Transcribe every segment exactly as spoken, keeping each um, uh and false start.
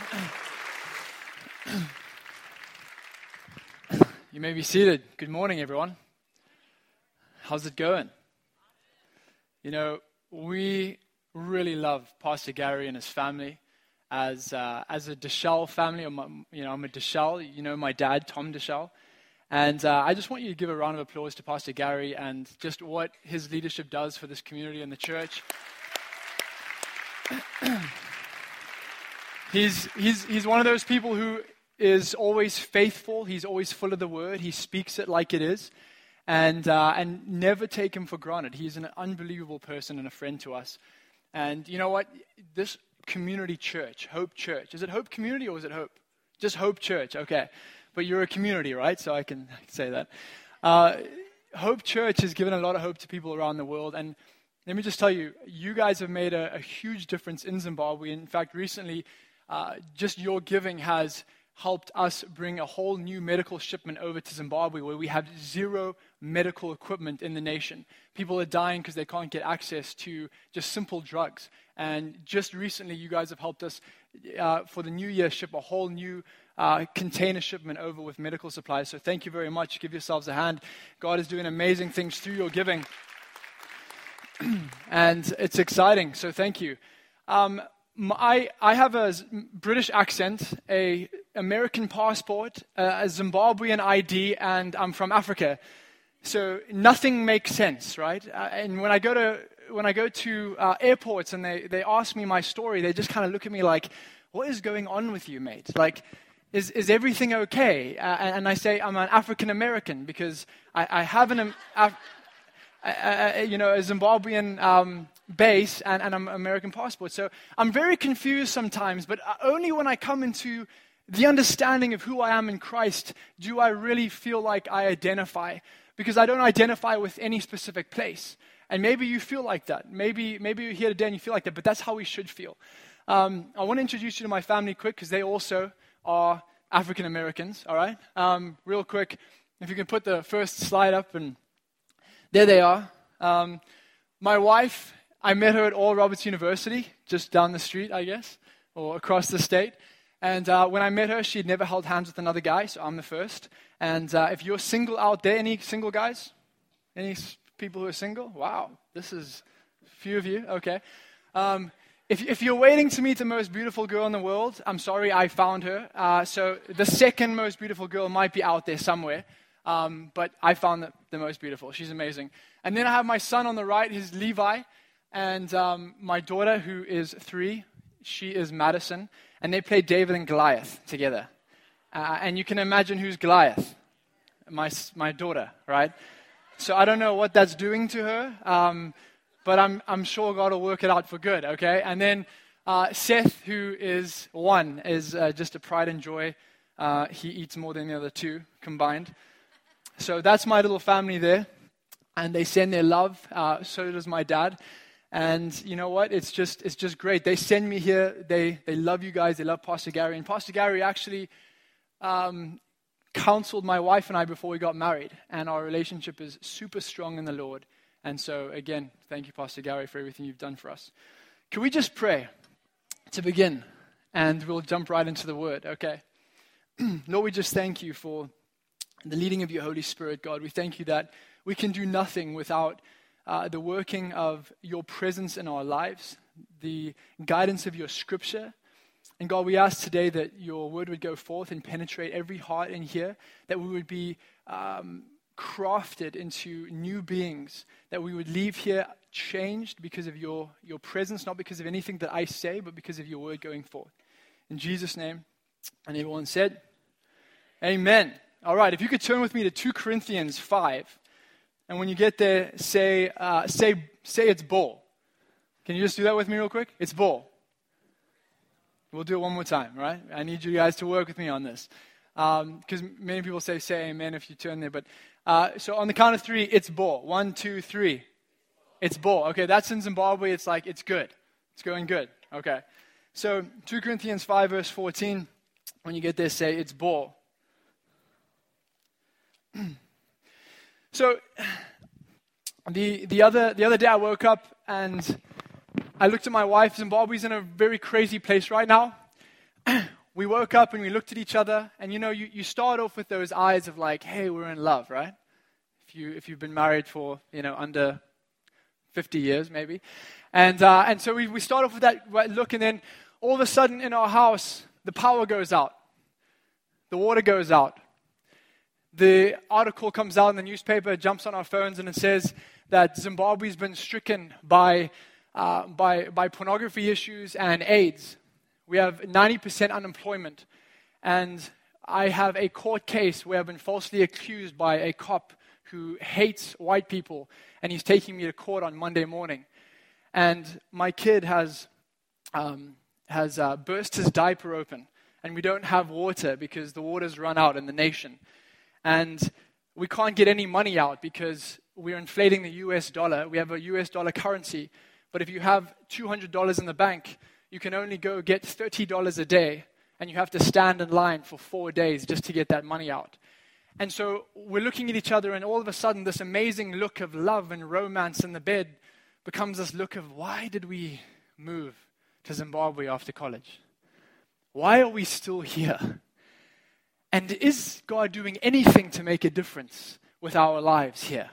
You may be seated. Good morning, everyone. How's it going? You know, we really love Pastor Gary and his family. As uh, as a Deschel family, I'm, a- you know, I'm a Deschel. You know my dad, Tom Deschel. And uh, I just want you to give a round of applause to Pastor Gary and just what his leadership does for this community and the church. He's he's he's one of those people who is always faithful. He's always full of the word. He speaks it like it is, and uh, and never take him for granted. He's an unbelievable person and a friend to us. And you know what? This community church, Hope Church, is it Hope Community or is it Hope? Just Hope Church, okay. But you're a community, right? So I can say that. Uh, Hope Church has given a lot of hope to people around the world, and let me just tell you, you guys have made a, a huge difference in Zimbabwe. In fact, recently, uh, just your giving has helped us bring a whole new medical shipment over to Zimbabwe where we have zero medical equipment in the nation. People are dying because they can't get access to just simple drugs. And just recently, you guys have helped us uh, for the new year ship a whole new uh, container shipment over with medical supplies. So thank you very much. Give yourselves a hand. God is doing amazing things through your giving. And it's exciting, so thank you. Um, m- I, I have a Z- British accent, a American passport, uh, a Zimbabwean I D, and I'm from Africa. So nothing makes sense, right? Uh, and when I go to when I go to uh, airports and they, they ask me my story, they just kind of look at me like, "What is going on with you, mate? Like, is is everything okay?" Uh, and, and I say I'm an African American because I, I have an um, Af- Uh, you know, a Zimbabwean um, base and, and an American passport. So I'm very confused sometimes, but only when I come into the understanding of who I am in Christ do I really feel like I identify, because I don't identify with any specific place. And maybe you feel like that. Maybe maybe you're here today and you feel like that, but that's how we should feel. Um, I want to introduce you to my family quick, because they also are African Americans, all right? Um, real quick, if you can put the first slide up, and there they are. Um, my wife, I met her at Oral Roberts University, just down the street, I guess, or across the state. And uh, when I met her, she had never held hands with another guy, so I'm the first. And uh, if you're single out there, any single guys? Any s- people who are single? Wow, this is a few of you, okay. Um, if, if you're waiting to meet the most beautiful girl in the world, I'm sorry, I found her. Uh, so the second most beautiful girl might be out there somewhere. Um, but I found the, the most beautiful. She's amazing. And then I have my son on the right. He's Levi. And um, my daughter, who is three, she is Madison. And they play David and Goliath together. Uh, and you can imagine who's Goliath. My my daughter, right? So I don't know what that's doing to her. Um, but I'm I'm sure God will work it out for good, okay? And then uh, Seth, who is one, is uh, just a pride and joy. Uh, he eats more than the other two combined. So that's my little family there, and they send their love. Uh, so does my dad, and you know what? It's just it's just great. They send me here. They they love you guys. They love Pastor Gary, and Pastor Gary actually um, counseled my wife and I before we got married, and our relationship is super strong in the Lord. And so again, thank you, Pastor Gary, for everything you've done for us. Can we just pray to begin, and we'll jump right into the Word? Okay, Lord, we just thank you for the leading of your Holy Spirit, God. We thank you that we can do nothing without uh, the working of your presence in our lives, the guidance of your scripture. And God, we ask today that your word would go forth and penetrate every heart in here, that we would be um, crafted into new beings, that we would leave here changed because of your, your presence, not because of anything that I say, but because of your word going forth. In Jesus' name, and everyone said, amen. All right, if you could turn with me to Second Corinthians five, and when you get there, say uh, say say it's bull. Can you just do that with me real quick? It's bull. We'll do it one more time, right? I need you guys to work with me on this, because um, many people say say amen if you turn there. But uh, so on the count of three, it's bull. One, two, three. It's bull. Okay, that's in Zimbabwe. It's like it's good. It's going good. Okay. So Second Corinthians five verse fourteen. When you get there, say it's bull. So the the other the other day I woke up and I looked at my wife. Zimbabwe's in a very crazy place right now. we woke up and we looked at each other, and you know, you, you start off with those eyes of like, hey, we're in love, right? If you if you've been married for, you know, under fifty years maybe. And uh, and so we, we start off with that look, and then all of a sudden in our house, the power goes out. The water goes out. The article comes out in the newspaper, jumps on our phones, and it says that Zimbabwe's been stricken by uh, by by pornography issues and AIDS. We have ninety percent unemployment. And I have a court case where I've been falsely accused by a cop who hates white people, and he's taking me to court on Monday morning. And my kid has um, has uh, burst his diaper open, and we don't have water because the water's run out in the nation. And we can't get any money out because we're inflating the U S dollar. We have a U S dollar currency, but if you have two hundred dollars in the bank, you can only go get thirty dollars a day, and you have to stand in line for four days just to get that money out. And so we're looking at each other, and all of a sudden this amazing look of love and romance in the bed becomes this look of, why did we move to Zimbabwe after college? Why are we still here? And is God doing anything to make a difference with our lives here?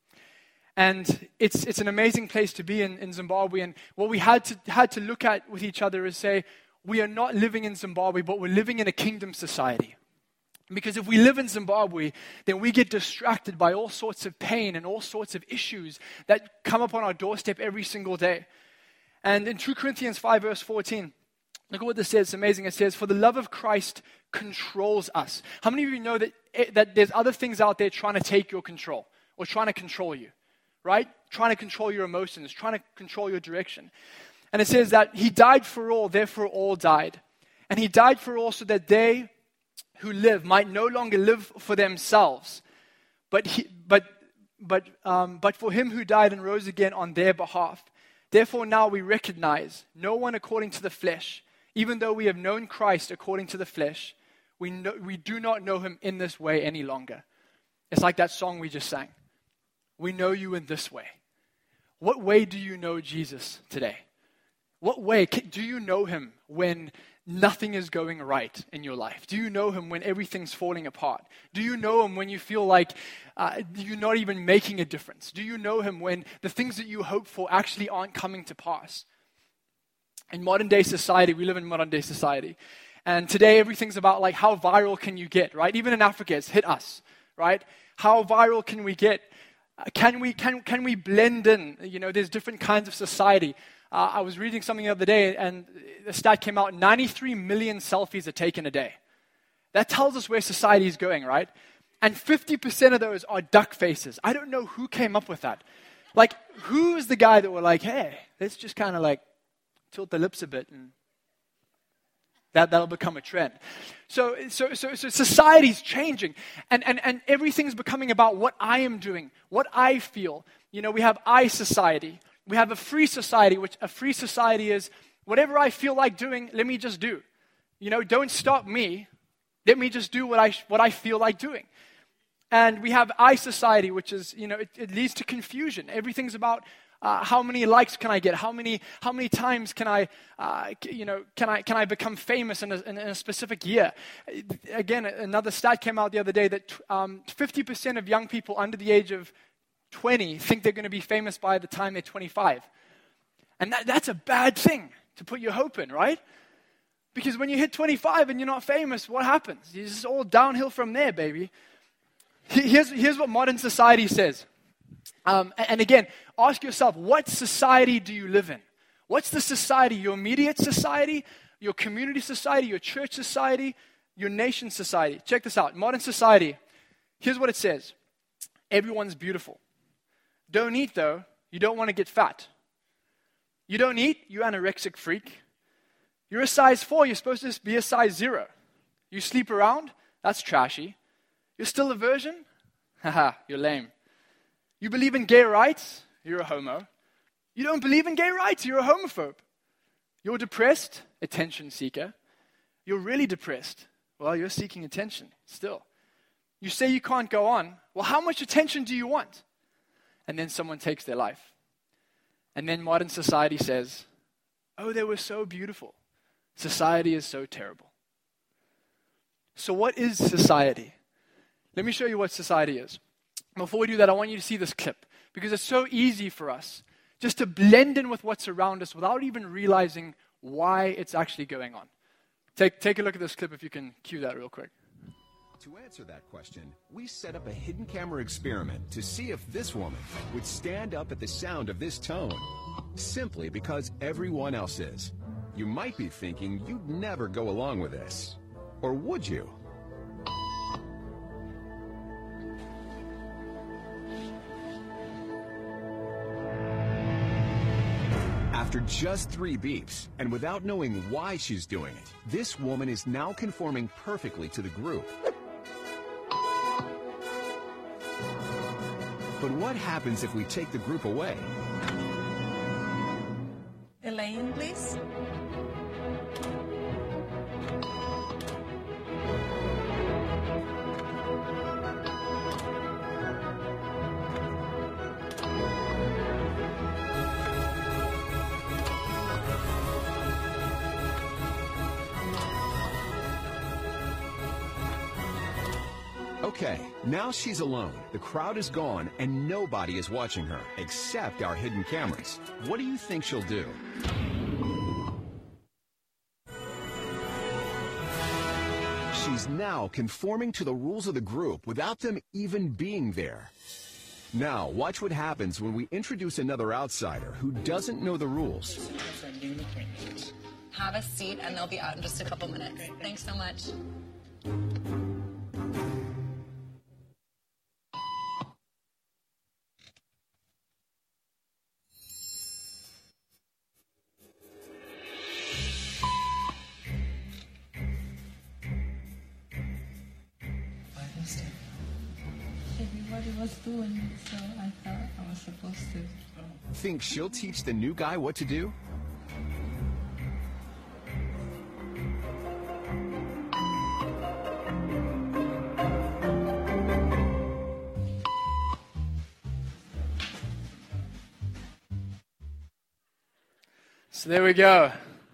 And it's it's an amazing place to be in, in Zimbabwe. And what we had to had to look at with each other is say, we are not living in Zimbabwe, but we're living in a kingdom society. Because if we live in Zimbabwe, then we get distracted by all sorts of pain and all sorts of issues that come up on our doorstep every single day. And in Second Corinthians five, verse fourteen, look at what this says. It's amazing. It says, for the love of Christ controls us. How many of you know that, that there's other things out there trying to take your control or trying to control you, right? Trying to control your emotions, trying to control your direction. And it says that he died for all, therefore all died. And he died for all so that they who live might no longer live for themselves, but he, but but um, but for him who died and rose again on their behalf. Therefore now we recognize no one according to the flesh, even though we have known Christ according to the flesh, we know, we do not know him in this way any longer. It's like that song we just sang. We know you in this way. What way do you know Jesus today? What way do you know him when nothing is going right in your life? Do you know him when everything's falling apart? Do you know him when you feel like uh, you're not even making a difference? Do you know him when the things that you hope for actually aren't coming to pass? In modern day society, we live in modern day society. And today everything's about like how viral can you get, right? Even in Africa, it's hit us, right? How viral can we get? Uh, can we can can we blend in? You know, there's different kinds of society. Uh, I was reading something the other day, and the stat came out, ninety-three million selfies are taken a day. That tells us where society is going, right? And fifty percent of those are duck faces. I don't know who came up with that. Like, who is the guy that were like, hey, let's just kind of like tilt the lips a bit, and that, that'll become a trend. So, so, so, so society's changing, and, and, and everything's becoming about what I am doing, what I feel. You know, we have I society. We have a free society, which a free society is whatever I feel like doing, let me just do. You know, don't stop me. Let me just do what I what I feel like doing. And we have I society, which is, you know, it, it leads to confusion. Everything's about uh, how many likes can I get? How many how many times can I, uh, you know, can I can I become famous in a, in a specific year? Again, another stat came out the other day that um, fifty percent of young people under the age of twenty think they're going to be famous by the time they're twenty-five. And that, that's a bad thing to put your hope in, right? Because when you hit twenty-five and you're not famous, what happens? It's just all downhill from there, baby. Here's, here's what modern society says. Um, and again, ask yourself, what society do you live in? What's the society? Your immediate society, your community society, your church society, your nation society. Check this out. Modern society, here's what it says. Everyone's beautiful. Don't eat, though. You don't want to get fat. You don't eat, you anorexic freak. You're a size four, you're supposed to be a size zero. You sleep around, that's trashy. You're still a virgin? Haha, you're lame. You believe in gay rights? You're a homo. You don't believe in gay rights? You're a homophobe. You're depressed? Attention seeker. You're really depressed? Well, you're seeking attention still. You say you can't go on. Well, how much attention do you want? And then someone takes their life. And then modern society says, oh, they were so beautiful. Society is so terrible. So what is society? Let me show you what society is. Before we do that, I want you to see this clip, because it's so easy for us just to blend in with what's around us without even realizing why it's actually going on. Take, take a look at this clip if you can cue that real quick. To answer that question, we set up a hidden camera experiment to see if this woman would stand up at the sound of this tone, simply because everyone else is. You might be thinking you'd never go along with this. Or would you? After just three beeps, and without knowing why she's doing it, this woman is now conforming perfectly to the group. But what happens if we take the group away? Elaine, please. Okay, now she's alone. The crowd is gone, and nobody is watching her, except our hidden cameras. What do you think she'll do? She's now conforming to the rules of the group without them even being there. Now, watch what happens when we introduce another outsider who doesn't know the rules. Have a seat, and they'll be out in just a couple minutes. Thanks so much. Everybody was doing it, so I thought I was supposed to. Think she'll teach the new guy what to do? So there we go.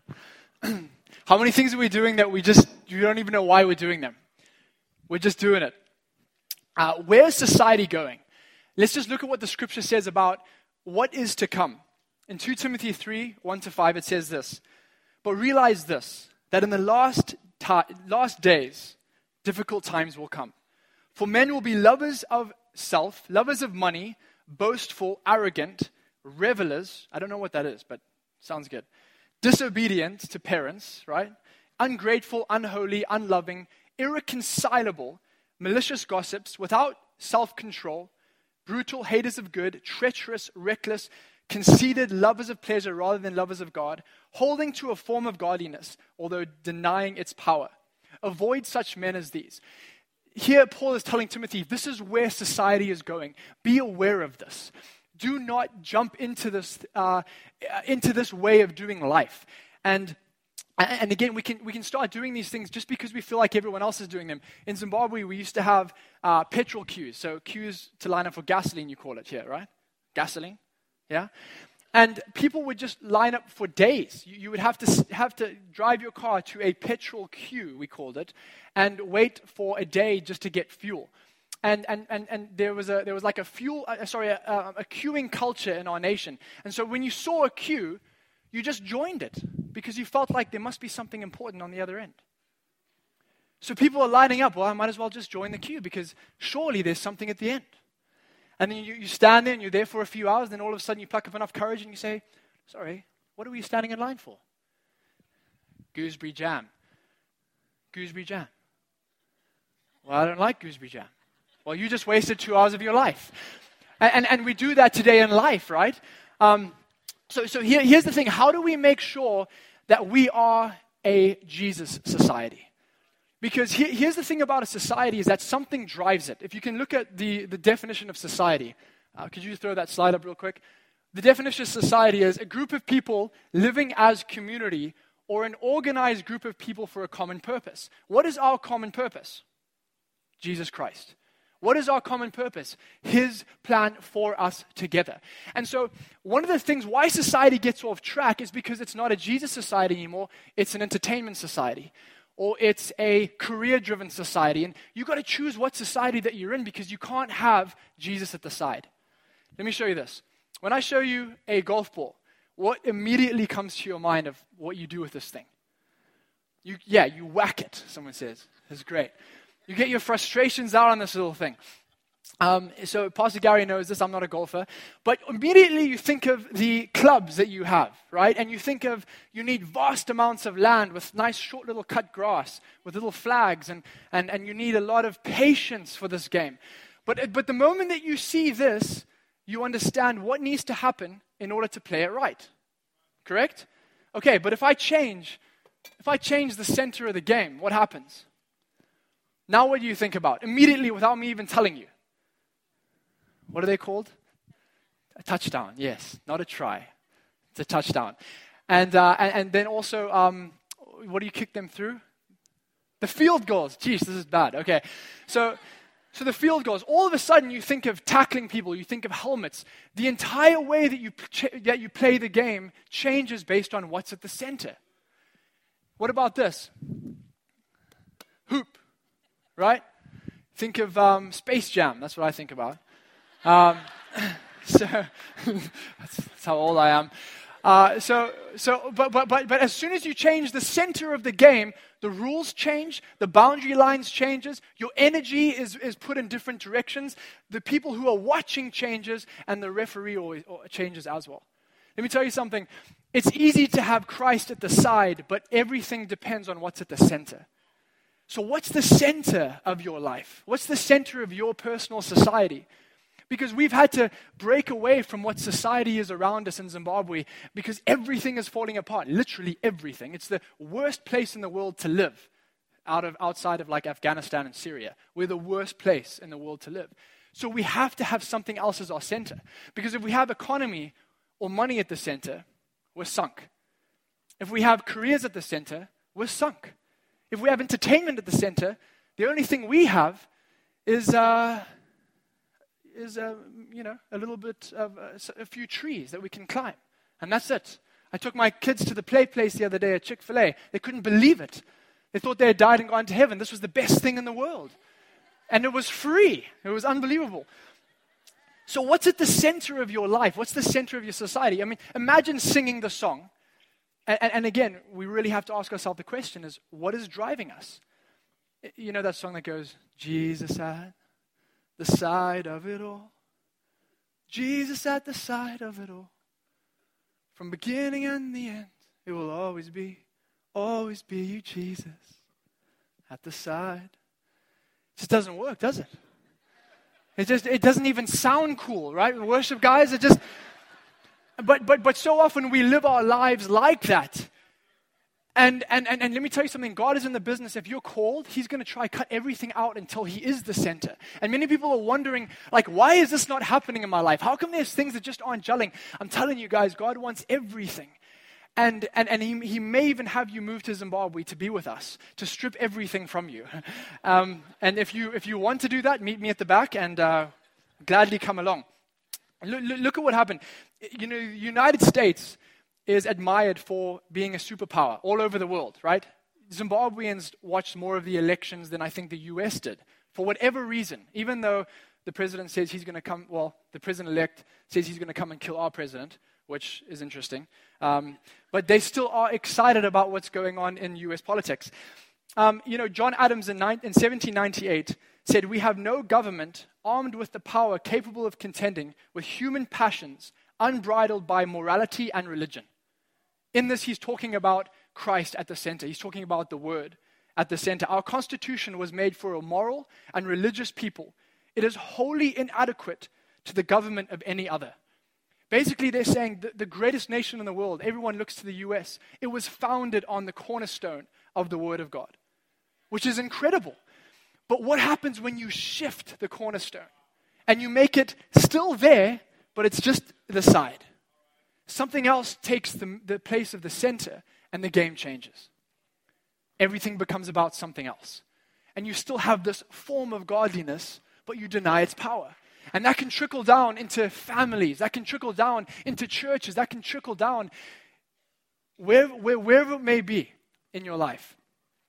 How many things are we doing that we just, you don't even know why we're doing them? We're just doing it. Uh, where's society going? Let's just look at what the scripture says about what is to come. In Second Timothy three, one to five, it says this. But realize this, that in the last, ta- last days, difficult times will come. For men will be lovers of self, lovers of money, boastful, arrogant, revelers. I don't know what that is, but sounds good. Disobedient to parents, right? Ungrateful, unholy, unloving, irreconcilable, malicious gossips, without self-control, brutal, haters of good, treacherous, reckless, conceited, lovers of pleasure rather than lovers of God, holding to a form of godliness, although denying its power. Avoid such men as these. Here, Paul is telling Timothy, this is where society is going. Be aware of this. Do not jump into this uh, into this way of doing life. And And again, we can we can start doing these things just because we feel like everyone else is doing them. In Zimbabwe, we used to have uh, petrol queues. So queues to line up for gasoline, you call it here, right? Gasoline, yeah? And people would just line up for days. You, you would have to have to drive your car to a petrol queue, we called it, and wait for a day just to get fuel. And and and, and there was a there was like a fuel uh, sorry a, a, a queuing culture in our nation. And so when you saw a queue, you just joined it because you felt like there must be something important on the other end. So people are lining up. Well, I might as well just join the queue because surely there's something at the end. And then you, you stand there and you're there for a few hours. Then all of a sudden you pluck up enough courage and you say, sorry, what are we standing in line for? Gooseberry jam. Gooseberry jam. Well, I don't like gooseberry jam. Well, you just wasted two hours of your life. And, and, and we do that today in life, right? Um, So, so here, here's the thing. How do we make sure that we are a Jesus society? Because here, here's the thing about a society is that something drives it. If you can look at the, the definition of society. Uh, could you throw that slide up real quick? The definition of society is a group of people living as community or an organized group of people for a common purpose. What is our common purpose? Jesus Christ. What is our common purpose? His plan for us together. And so one of the things why society gets off track is because it's not a Jesus society anymore, it's an entertainment society. or it's a career-driven society. And you've got to choose what society that you're in because you can't have Jesus at the side. Let me show you this. When I show you a golf ball, what immediately comes to your mind of what you do with this thing? You, yeah, you whack it, someone says. That's great. You get your frustrations out on this little thing. Um, so Pastor Gary knows this, I'm not a golfer, but immediately you think of the clubs that you have, right? And you think of, you need vast amounts of land with nice short little cut grass, with little flags, and, and, and you need a lot of patience for this game. But, but the moment that you see this, you understand what needs to happen in order to play it right, correct? Okay, but if I change, if I change the center of the game, what happens? Now what do you think about? Immediately without me even telling you. What are they called? A touchdown, yes. Not a try. It's a touchdown. And uh, and, and then also, um, what do you kick them through? The field goals. Jeez, this is bad. Okay. So, so the field goals. All of a sudden, you think of tackling people. You think of helmets. The entire way that you, ch- that you play the game changes based on what's at the center. What about this? Hoop. Right? Think of um, Space Jam. That's what I think about. Um, so that's, that's how old I am. Uh, so, so, but, but, but, but as soon as you change the center of the game, the rules change, the boundary lines changes, your energy is, is put in different directions, the people who are watching changes, and the referee always changes as well. Let me tell you something. It's easy to have Christ at the side, but everything depends on what's at the center. So what's the center of your life? What's the center of your personal society? Because we've had to break away from what society is around us in Zimbabwe because everything is falling apart, literally everything. It's the worst place in the world to live out of outside of like Afghanistan and Syria. We're the worst place in the world to live. So we have to have something else as our center. Because if we have economy or money at the center, we're sunk. If we have careers at the center, we're sunk. If we have entertainment at the center, the only thing we have is... Uh, is, uh, you know, a little bit of uh, a few trees that we can climb. And that's it. I took my kids to the play place the other day at Chick-fil-A. They couldn't believe it. They thought they had died and gone to heaven. This was the best thing in the world. And it was free. It was unbelievable. So what's at the center of your life? What's the center of your society? I mean, imagine singing the song. And, and, and again, we really have to ask ourselves the question is, what is driving us? You know that song that goes, Jesus at the side of it all. Jesus at the side of it all. From beginning and the end, it will always be, always be you, Jesus, at the side. It just doesn't work, does it? It just, it doesn't even sound cool, right? Worship guys, it just, but, but, but so often we live our lives like that. And, and, and, and let me tell you something, God is in the business, if you're called, He's going to try cut everything out until He is the center. And many people are wondering, like, why is this not happening in my life? How come there's things that just aren't gelling? I'm telling you guys, God wants everything. And, and, and he, he may even have you move to Zimbabwe to be with us, to strip everything from you. Um, and if you if you want to do that, meet me at the back and uh, gladly come along. Look, look at what happened. You know, the United States is admired for being a superpower all over the world, right? Zimbabweans watched more of the elections than I think the U S did, for whatever reason. Even though the president says he's going to come, well, the president-elect says he's going to come and kill our president, which is interesting. Um, but they still are excited about what's going on in U S politics. Um, you know, John Adams in, nine, in seventeen ninety-eight said, "We have no government armed with the power capable of contending with human passions unbridled by morality and religion." In this, he's talking about Christ at the center. He's talking about the Word at the center. Our Constitution was made for a moral and religious people. It is wholly inadequate to the government of any other. Basically, they're saying the, the greatest nation in the world, everyone looks to the U S, it was founded on the cornerstone of the Word of God, which is incredible. But what happens when you shift the cornerstone and you make it still there, but it's just the side? Something else takes the, the place of the center and the game changes. Everything becomes about something else. And you still have this form of godliness, but you deny its power. And that can trickle down into families. That can trickle down into churches. That can trickle down where, where, wherever it may be in your life.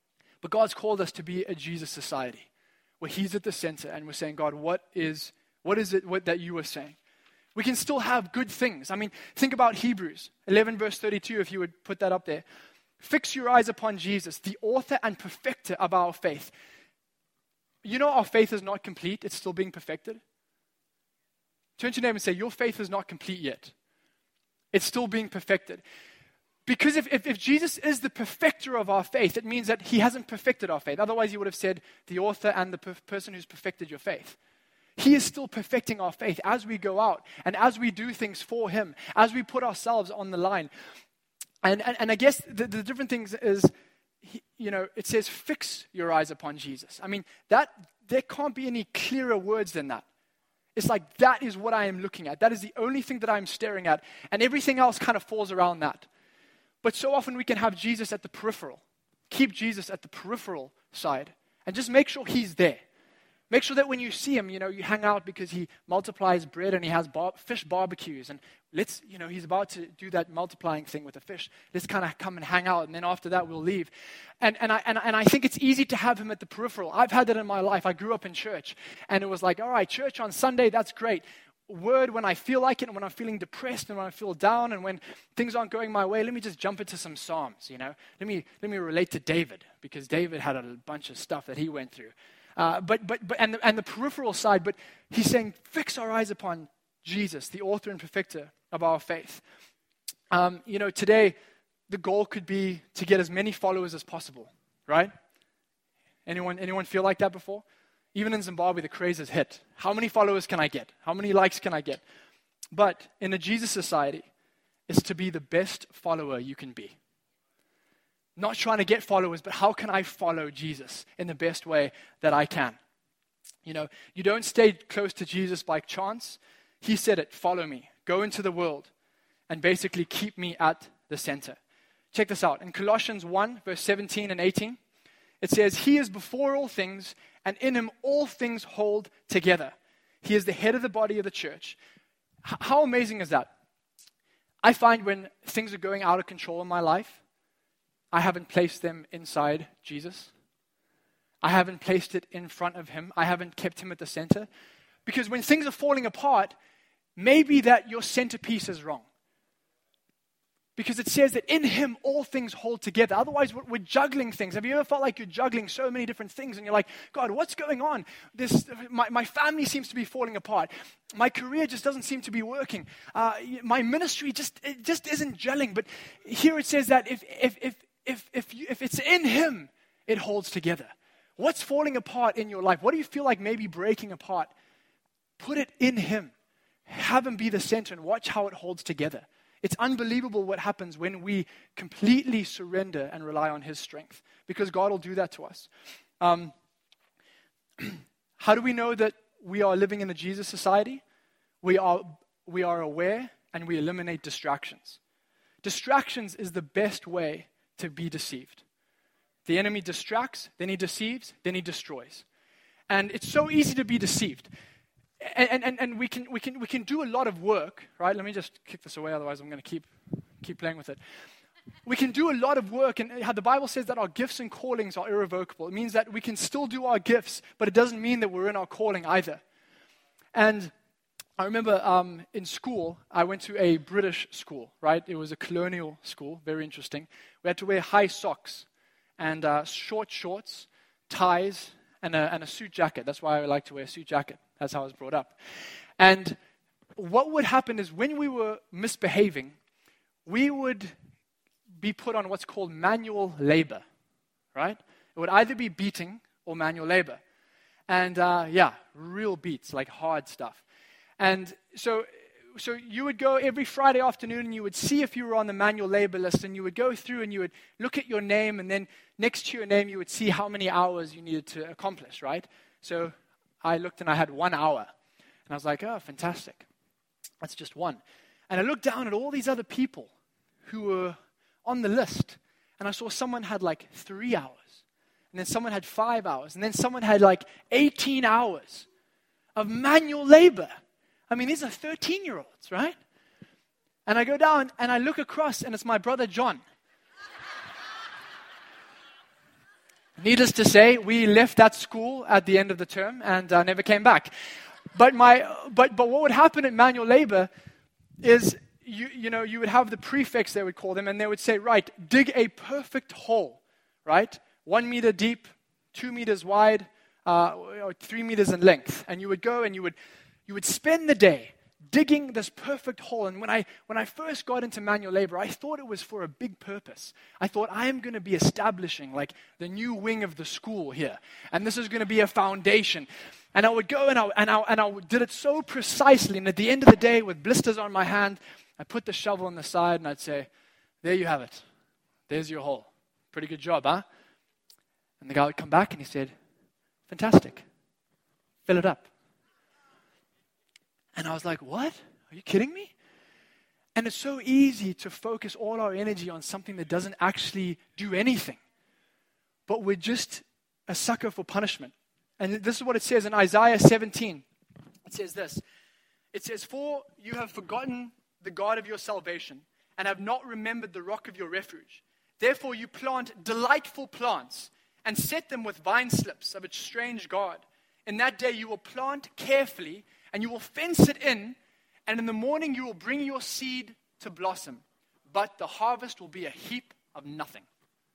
But God's called us to be a Jesus society, where he's at the center, and we're saying, God, what is what is it what, that you are saying? We can still have good things. I mean, think about Hebrews eleven, verse thirty-two, if you would put that up there. Fix your eyes upon Jesus, the author and perfecter of our faith. You know our faith is not complete. It's still being perfected. Turn to your neighbor and say, your faith is not complete yet. It's still being perfected. Because if, if, if Jesus is the perfecter of our faith, it means that he hasn't perfected our faith. Otherwise, he would have said the author and the per- person who's perfected your faith. He is still perfecting our faith as we go out and as we do things for him, as we put ourselves on the line. And and, and I guess the, the different things is, he, you know, it says fix your eyes upon Jesus. I mean, that there can't be any clearer words than that. It's like that is what I am looking at. That is the only thing that I'm staring at. And everything else kind of falls around that. But so often we can have Jesus at the peripheral. Keep Jesus at the peripheral side. And just make sure he's there. Make sure that when you see him, you know, you hang out because he multiplies bread and he has bar- fish barbecues. And let's, you know, he's about to do that multiplying thing with the fish. Let's kind of come and hang out. And then after that, we'll leave. And, and, I, and, and I think it's easy to have him at the peripheral. I've had that in my life. I grew up in church. And it was like, all right, church on Sunday, that's great. Word when I feel like it, and when I'm feeling depressed, and when I feel down, and when things aren't going my way, let me just jump into some Psalms, you know. Let me let me relate to David, because David had a bunch of stuff that he went through. Uh, but but but and the, and the peripheral side, but he's saying, fix our eyes upon Jesus, the author and perfecter of our faith. Um, you know, today the goal could be to get as many followers as possible, right? Anyone anyone feel like that before? Even in Zimbabwe, the craze is hit. How many followers can I get? How many likes can I get? But in a Jesus society, it's to be the best follower you can be. Not trying to get followers, but how can I follow Jesus in the best way that I can? You know, you don't stay close to Jesus by chance. He said it, follow me, go into the world, and basically keep me at the center. Check this out. In Colossians one, verse seventeen and eighteen, it says, he is before all things, and in him all things hold together. He is the head of the body of the church. H- how amazing is that? I find when things are going out of control in my life, I haven't placed them inside Jesus. I haven't placed it in front of him. I haven't kept him at the center. Because when things are falling apart, maybe that your centerpiece is wrong. Because it says that in him all things hold together. Otherwise, we're juggling things. Have you ever felt like you're juggling so many different things and you're like, God, what's going on? This, my, my family seems to be falling apart. My career just doesn't seem to be working. Uh, my ministry just it just isn't gelling. But here it says that if if if if if, you, if it's in him, it holds together. What's falling apart in your life? What do you feel like maybe breaking apart? Put it in him. Have him be the center and watch how it holds together. It's unbelievable what happens when we completely surrender and rely on his strength, because God will do that to us. Um, how do we know that we are living in a Jesus society? We are, we are aware and we eliminate distractions. Distractions is the best way to be deceived. The enemy distracts, then he deceives, then he destroys. And it's so easy to be deceived. And, and and we can we can we can do a lot of work, right? Let me just kick this away, otherwise I'm going to keep keep playing with it. We can do a lot of work, and how the Bible says that our gifts and callings are irrevocable. It means that we can still do our gifts, but it doesn't mean that we're in our calling either. And I remember um, in school, I went to a British school, right? It was a colonial school, very interesting. We had to wear high socks and uh, short shorts, ties, and a, and a suit jacket. That's why I like to wear a suit jacket. That's how I was brought up. And what would happen is when we were misbehaving, we would be put on what's called manual labor, right? It would either be beating or manual labor. And uh, yeah, real beats, like hard stuff. And so so you would go every Friday afternoon and you would see if you were on the manual labor list, and you would go through and you would look at your name, and then next to your name you would see how many hours you needed to accomplish, right? So I looked and I had one hour. And I was like, oh, fantastic. That's just one. And I looked down at all these other people who were on the list. And I saw someone had like three hours. And then someone had five hours. And then someone had like eighteen hours of manual labor. I mean, these are thirteen-year-olds, right? And I go down and I look across, and it's my brother John. Needless to say, we left that school at the end of the term and uh, never came back. But my, but but what would happen at manual labor is you you know you would have the prefects, they would call them, and they would say, right, dig a perfect hole, right, one meter deep, two meters wide, uh, or three meters in length, and you would go and you would you would spend the day digging this perfect hole. And when I when I first got into manual labor, I thought it was for a big purpose. I thought, I am going to be establishing like the new wing of the school here, and this is going to be a foundation. And I would go and I and I and I did it so precisely. And at the end of the day, with blisters on my hand, I put the shovel on the side and I'd say, "There you have it. There's your hole. Pretty good job, huh?" And the guy would come back and he said, "Fantastic. Fill it up." And I was like, what? Are you kidding me? And it's so easy to focus all our energy on something that doesn't actually do anything. But we're just a sucker for punishment. And this is what it says in Isaiah seventeen. It says this. It says, "For you have forgotten the God of your salvation and have not remembered the rock of your refuge. Therefore you plant delightful plants and set them with vine slips of its strange God. In that day you will plant carefully and you will fence it in, and in the morning you will bring your seed to blossom, but the harvest will be a heap of nothing."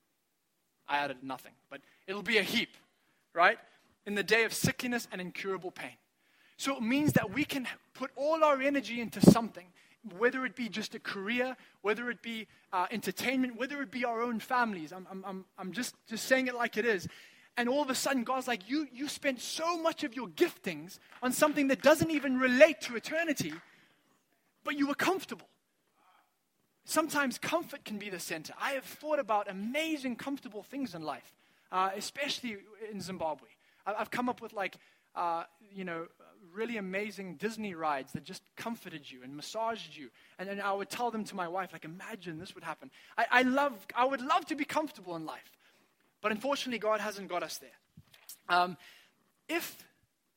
I added nothing, but it'll be a heap, right? "In the day of sickliness and incurable pain." So it means that we can put all our energy into something, whether it be just a career, whether it be uh, entertainment, whether it be our own families. I'm, I'm, I'm, I'm just, just saying it like it is. And all of a sudden, God's like, you, you spent so much of your giftings on something that doesn't even relate to eternity, but you were comfortable. Sometimes comfort can be the center. I have thought about amazing, comfortable things in life, uh, especially in Zimbabwe. I, I've come up with like, uh, you know, really amazing Disney rides that just comforted you and massaged you. And then I would tell them to my wife, like, imagine this would happen. I, I love, I would love to be comfortable in life. But unfortunately, God hasn't got us there. Um, if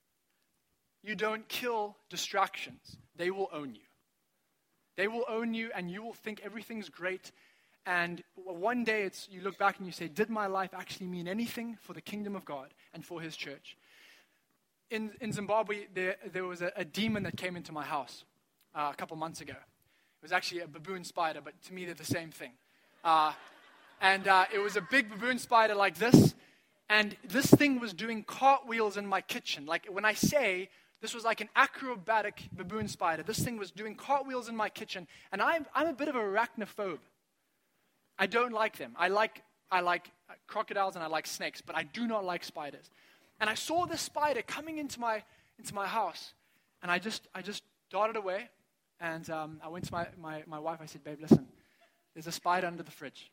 you don't kill distractions, they will own you. They will own you, and you will think everything's great. And one day, it's you look back and you say, did my life actually mean anything for the kingdom of God and for His church? In in Zimbabwe, there, there was a, a demon that came into my house uh, a couple months ago. It was actually a baboon spider, but to me, they're the same thing. Uh And uh, it was a big baboon spider like this. And this thing was doing cartwheels in my kitchen. Like when I say this was like an acrobatic baboon spider, this thing was doing cartwheels in my kitchen. And I'm, I'm a bit of an arachnophobe. I don't like them. I like, I like crocodiles and I like snakes, but I do not like spiders. And I saw this spider coming into my, into my house. And I just, I just darted away. And um, I went to my, my, my wife. I said, "Babe, listen, there's a spider under the fridge.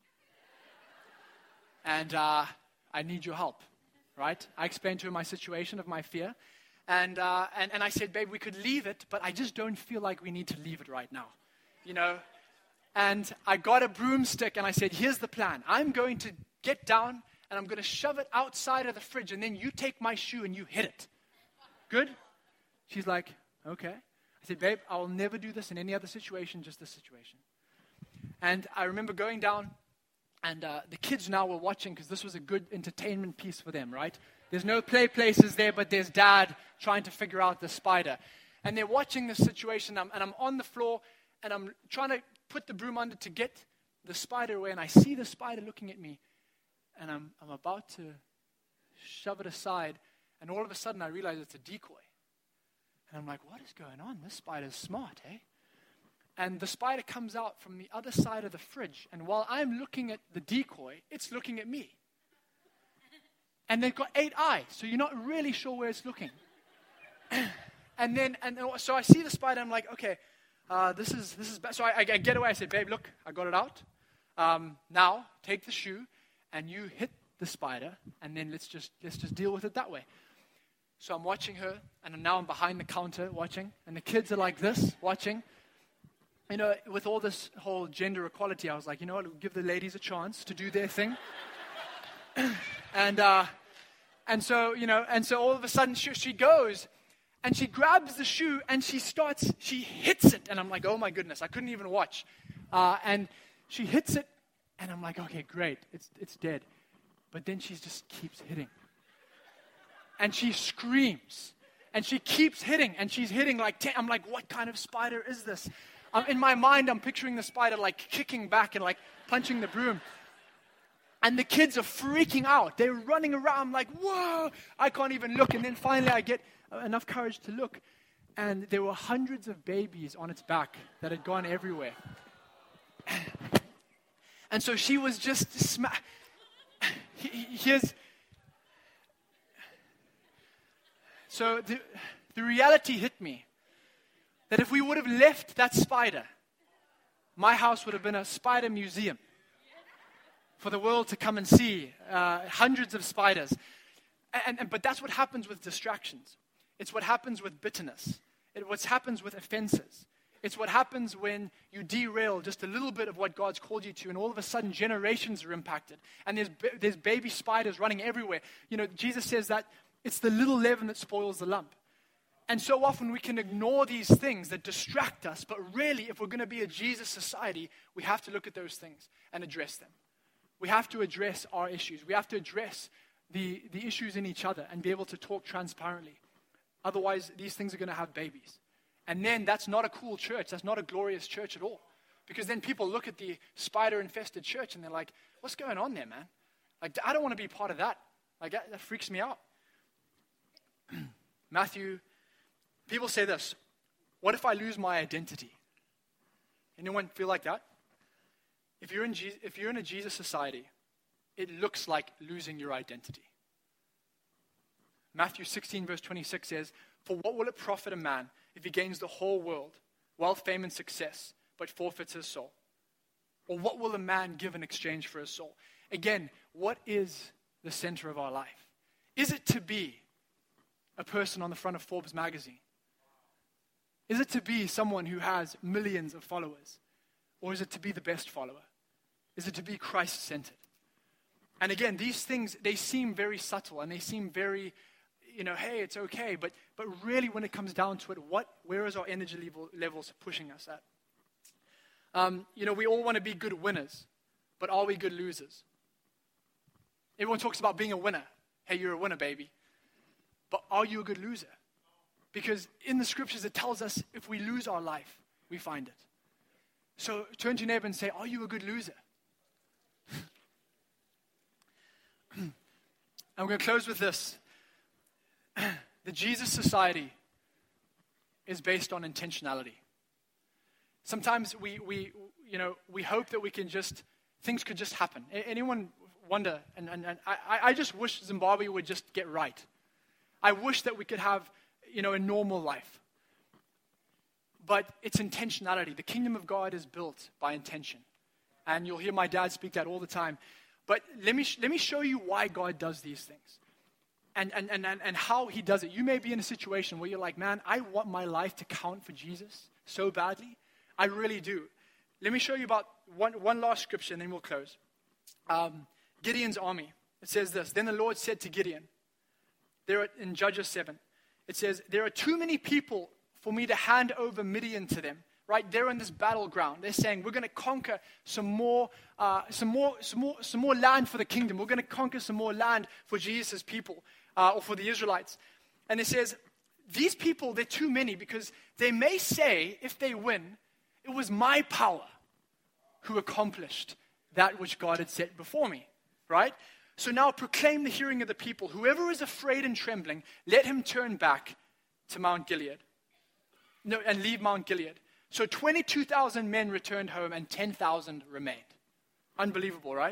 And uh, I need your help," right? I explained to her my situation of my fear. And, uh, and and I said, "Babe, we could leave it, but I just don't feel like we need to leave it right now." You know? And I got a broomstick and I said, "Here's the plan. I'm going to get down and I'm going to shove it outside of the fridge, and then you take my shoe and you hit it. Good?" She's like, "Okay." I said, "Babe, I will never do this in any other situation, just this situation." And I remember going down. And uh, the kids now were watching because this was a good entertainment piece for them, right? There's no play places there, but there's Dad trying to figure out the spider. And they're watching this situation, and I'm, and I'm on the floor, and I'm trying to put the broom under to get the spider away, and I see the spider looking at me, and I'm, I'm about to shove it aside, and all of a sudden I realize it's a decoy. And I'm like, what is going on? This spider's smart, eh? And the spider comes out from the other side of the fridge. And while I'm looking at the decoy, it's looking at me. And they've got eight eyes, so you're not really sure where it's looking. and then, and so I see the spider. I'm like, okay, uh, this is this is bad. So I, I get away. I said, "Babe, look, I got it out. Um, now take the shoe, and you hit the spider, and then let's just let's just deal with it that way." So I'm watching her, and now I'm behind the counter watching, and the kids are like this watching. You know, with all this whole gender equality, I was like, you know what, we'll give the ladies a chance to do their thing. and uh, and so, you know, and so all of a sudden she, she goes and she grabs the shoe and she starts, she hits it. And I'm like, oh my goodness, I couldn't even watch. Uh, and she hits it and I'm like, okay, great, it's it's dead. But then she just keeps hitting. And she screams. And she keeps hitting. And she's hitting like ten. I'm like, what kind of spider is this? Um, in my mind, I'm picturing the spider like kicking back and like punching the broom. And the kids are freaking out. They're running around like, whoa, I can't even look. And then finally I get enough courage to look. And there were hundreds of babies on its back that had gone everywhere. And so she was just sma- Here's... So the, the reality hit me that if we would have left that spider, my house would have been a spider museum for the world to come and see, uh, hundreds of spiders. And, and, but that's what happens with distractions. It's what happens with bitterness. It's what happens with offenses. It's what happens when you derail just a little bit of what God's called you to, and all of a sudden generations are impacted. And there's, there's baby spiders running everywhere. You know, Jesus says that it's the little leaven that spoils the lump. And so often we can ignore these things that distract us, but really, if we're going to be a Jesus society, we have to look at those things and address them. We have to address our issues. We have to address the, the issues in each other and be able to talk transparently. Otherwise, these things are going to have babies. And then that's not a cool church. That's not a glorious church at all. Because then people look at the spider-infested church and they're like, what's going on there, man? Like, I don't want to be part of that. Like, that, that freaks me out. Matthew, people say this, what if I lose my identity? Anyone feel like that? If you're in Je- if you're in a Jesus society, it looks like losing your identity. Matthew sixteen verse twenty-six says, for what will it profit a man if he gains the whole world, wealth, fame, and success, but forfeits his soul? Or what will a man give in exchange for his soul? Again, what is the center of our life? Is it to be a person on the front of Forbes magazine? Is it to be someone who has millions of followers? Or is it to be the best follower? Is it to be Christ-centered? And again, these things, they seem very subtle and they seem very, you know, hey, it's okay. But but really when it comes down to it, what, where is our energy level, levels pushing us at? Um, you know, we all want to be good winners, but are we good losers? Everyone talks about being a winner. Hey, you're a winner, baby. But are you a good loser? Because in the scriptures, it tells us if we lose our life, we find it. So turn to your neighbor and say, are you a good loser? I'm going to close with this. The Jesus society is based on intentionality. Sometimes we, we, you know, we hope that we can just, things could just happen. A- anyone wonder, and, and, and I, I just wish Zimbabwe would just get right. I wish that we could have, you know, a normal life. But it's intentionality. The kingdom of God is built by intention. And you'll hear my dad speak that all the time. But let me sh- let me show you why God does these things. And, and, and, and, and how he does it. You may be in a situation where you're like, man, I want my life to count for Jesus so badly. I really do. Let me show you about one, one last scripture and then we'll close. Um, Gideon's army. It says this. Then the Lord said to Gideon, there are, in Judges seven, it says, there are too many people for me to hand over Midian to them. Right, they're in this battleground. They're saying we're going to conquer some more, uh, some more, some more, some more land for the kingdom. We're going to conquer some more land for Jesus' people uh, or for the Israelites. And it says these people, they're too many because they may say if they win, it was my power who accomplished that which God had set before me. Right. So now proclaim the hearing of the people. Whoever is afraid and trembling, let him turn back to Mount Gilead. No, and leave Mount Gilead. So twenty-two thousand men returned home and ten thousand remained. Unbelievable, right?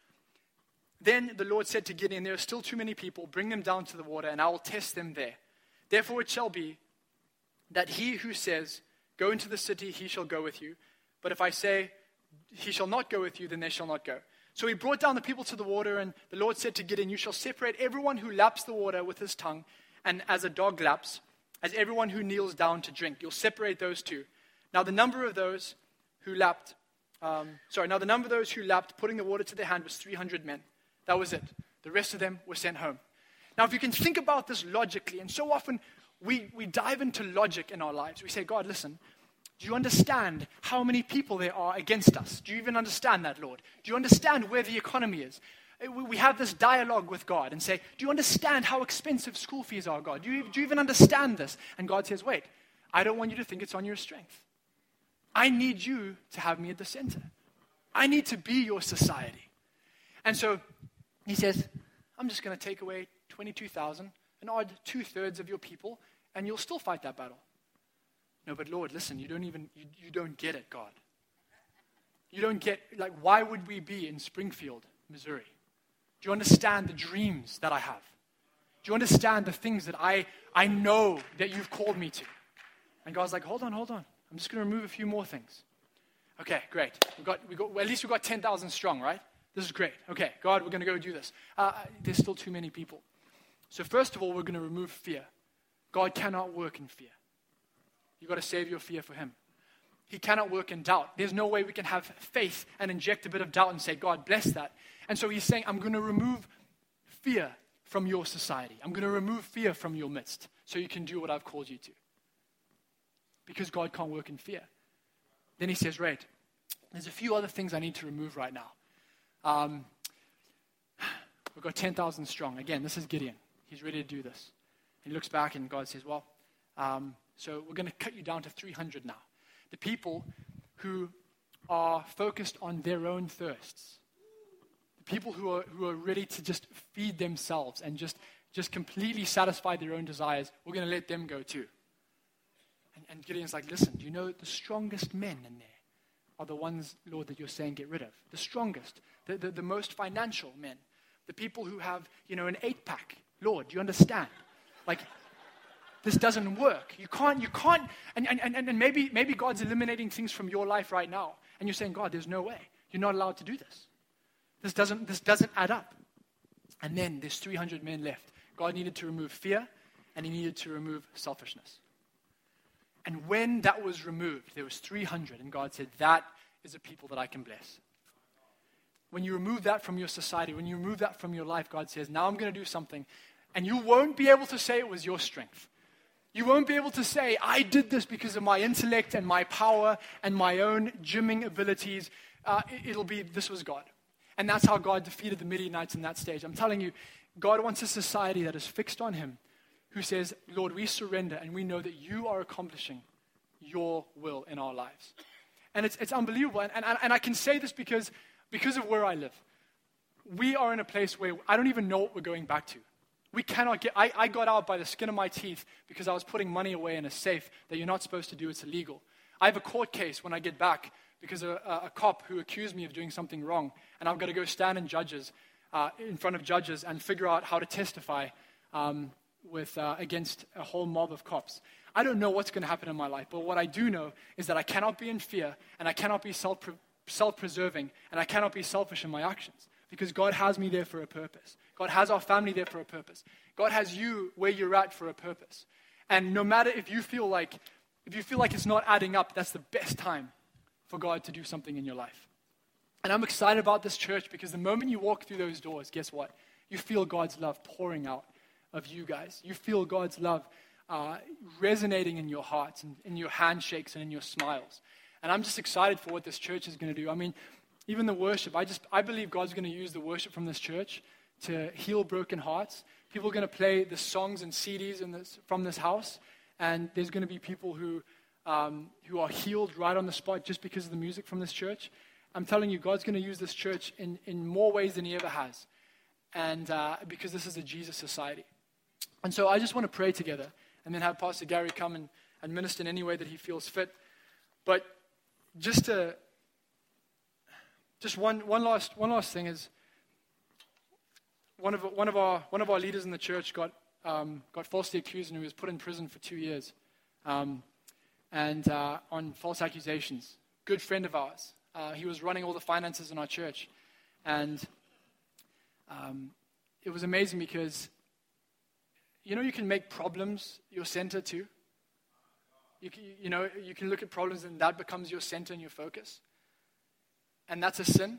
Then the Lord said to Gideon, there are still too many people. Bring them down to the water and I will test them there. Therefore it shall be that he who says, go into the city, he shall go with you. But if I say, he shall not go with you, then they shall not go. So he brought down the people to the water and the Lord said to Gideon, you shall separate everyone who laps the water with his tongue and as a dog laps, as everyone who kneels down to drink. You'll separate those two. Now the number of those who lapped, um, sorry, now the number of those who lapped, putting the water to their hand was three hundred men. That was it. The rest of them were sent home. Now if you can think about this logically, and so often we, we dive into logic in our lives. We say, God, listen, do you understand how many people there are against us? Do you even understand that, Lord? Do you understand where the economy is? We we have this dialogue with God and say, do you understand how expensive school fees are, God? Do you, do you even understand this? And God says, wait, I don't want you to think it's on your strength. I need you to have me at the center. I need to be your society. And so he says, I'm just going to take away twenty-two thousand, an odd two-thirds of your people, and you'll still fight that battle. No, but Lord, listen, you don't even, you, you don't get it, God. You don't get, like, why would we be in Springfield, Missouri? Do you understand the dreams that I have? Do you understand the things that I, I know that you've called me to? And God's like, hold on, hold on. I'm just going to remove a few more things. Okay, great. We got, we got, well, at least we got ten thousand strong, right? This is great. Okay, God, we're going to go do this. Uh, there's still too many people. So first of all, we're going to remove fear. God cannot work in fear. You've got to save your fear for him. He cannot work in doubt. There's no way we can have faith and inject a bit of doubt and say, God, bless that. And so he's saying, I'm going to remove fear from your society. I'm going to remove fear from your midst so you can do what I've called you to. Because God can't work in fear. Then he says, right, there's a few other things I need to remove right now. Um, we've got ten thousand strong. Again, this is Gideon. He's ready to do this. He looks back and God says, well, um, so we're going to cut you down to three hundred now. The people who are focused on their own thirsts. The people who are who are ready to just feed themselves and just, just completely satisfy their own desires, we're going to let them go too. And, and Gideon's like, listen, do you know the strongest men in there are the ones, Lord, that you're saying get rid of? The strongest, the, the, the most financial men. The people who have, you know, an eight-pack. Lord, do you understand? Like, this doesn't work. You can't, you can't, and, and, and, and maybe, maybe God's eliminating things from your life right now. And you're saying, God, there's no way. You're not allowed to do this. This doesn't, this doesn't add up. And then there's three hundred men left. God needed to remove fear, and he needed to remove selfishness. And when that was removed, there was three hundred, and God said, that is a people that I can bless. When you remove that from your society, when you remove that from your life, God says, now I'm going to do something. And you won't be able to say it was your strength. You won't be able to say, I did this because of my intellect and my power and my own gymming abilities. Uh, it'll be, this was God. And that's how God defeated the Midianites in that stage. I'm telling you, God wants a society that is fixed on him, who says, Lord, we surrender and we know that you are accomplishing your will in our lives. And it's, it's unbelievable. And, and, and I can say this because, because of where I live. We are in a place where I don't even know what we're going back to. We cannot get, I, I got out by the skin of my teeth because I was putting money away in a safe that you're not supposed to do. It's illegal. I have a court case when I get back because of a, a cop who accused me of doing something wrong. And I've got to go stand in judges, uh, in front of judges and figure out how to testify um, with uh, against a whole mob of cops. I don't know what's going to happen in my life, but what I do know is that I cannot be in fear and I cannot be self self-preserving and I cannot be selfish in my actions. Because God has me there for a purpose. God has our family there for a purpose. God has you where you're at for a purpose. And no matter if you feel like, if you feel like it's not adding up, that's the best time for God to do something in your life. And I'm excited about this church because the moment you walk through those doors, guess what? You feel God's love pouring out of you guys. You feel God's love uh, resonating in your hearts and in your handshakes and in your smiles. And I'm just excited for what this church is going to do. I mean, even the worship, I just I believe God's going to use the worship from this church to heal broken hearts. People are going to play the songs and C Ds in this, from this house, and there's going to be people who um, who are healed right on the spot just because of the music from this church. I'm telling you, God's going to use this church in, in more ways than he ever has, and uh, because this is a Jesus society. And so I just want to pray together and then have Pastor Gary come and, and minister in any way that he feels fit. But just to... Just one, one last one last thing is one of one of our one of our leaders in the church got um, got falsely accused and he was put in prison for two years, um, and uh, on false accusations. Good friend of ours. Uh, he was running all the finances in our church, and um, it was amazing because you know you can make problems your center too. You can, you know you can look at problems and that becomes your center and your focus. And that's a sin.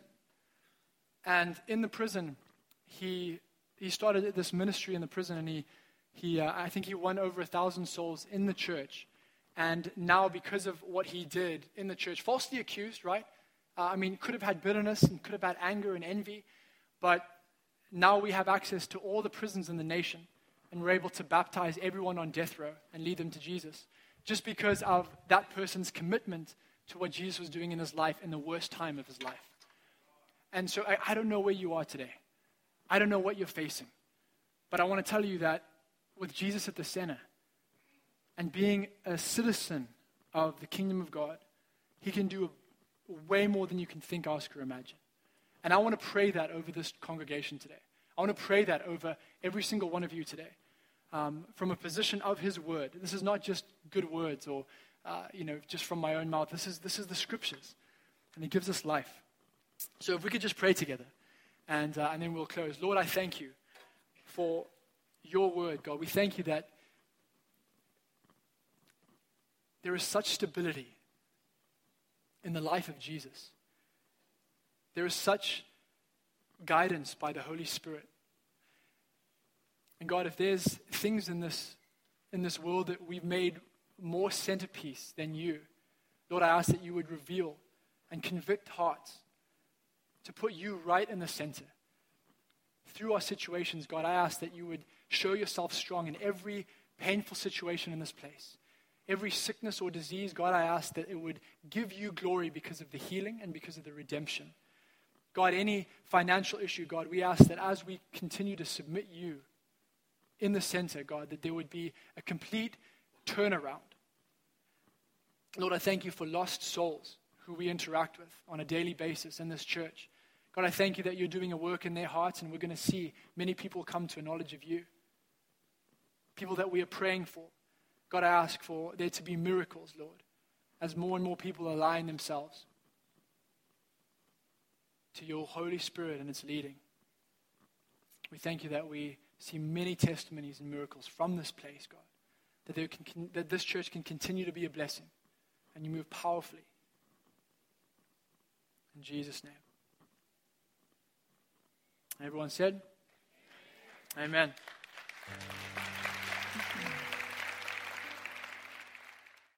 And in the prison, he he started this ministry in the prison, and he he uh, I think he won over a thousand souls in the church. And now, because of what he did in the church, falsely accused, right? Uh, I mean, could have had bitterness and could have had anger and envy, but now we have access to all the prisons in the nation, and we're able to baptize everyone on death row and lead them to Jesus, just because of that person's commitment to what Jesus was doing in his life in the worst time of his life. And so I, I don't know where you are today. I don't know what you're facing. But I want to tell you that with Jesus at the center and being a citizen of the kingdom of God, he can do way more than you can think, ask, or imagine. And I want to pray that over this congregation today. I want to pray that over every single one of you today, um, from a position of his word. This is not just good words or, uh, you know, just from my own mouth. This is, this is the scriptures, and he gives us life. So if we could just pray together, and, uh, and then we'll close. Lord, I thank you for your word, God. We thank you that there is such stability in the life of Jesus. There is such guidance by the Holy Spirit. And God, if there's things in this in this world that we've made more centerpiece than you, Lord, I ask that you would reveal and convict hearts to put you right in the center. Through our situations, God, I ask that you would show yourself strong in every painful situation in this place. Every sickness or disease, God, I ask that it would give you glory because of the healing and because of the redemption. God, any financial issue, God, we ask that as we continue to submit you in the center, God, that there would be a complete turnaround. Lord, I thank you for lost souls who we interact with on a daily basis in this church. God, I thank you that you're doing a work in their hearts, and we're going to see many people come to a knowledge of you. People that we are praying for. God, I ask for there to be miracles, Lord, as more and more people align themselves to your Holy Spirit and its leading. We thank you that we see many testimonies and miracles from this place, God, that, there can, that this church can continue to be a blessing, and you move powerfully. In Jesus' name. Everyone said? Amen. Amen.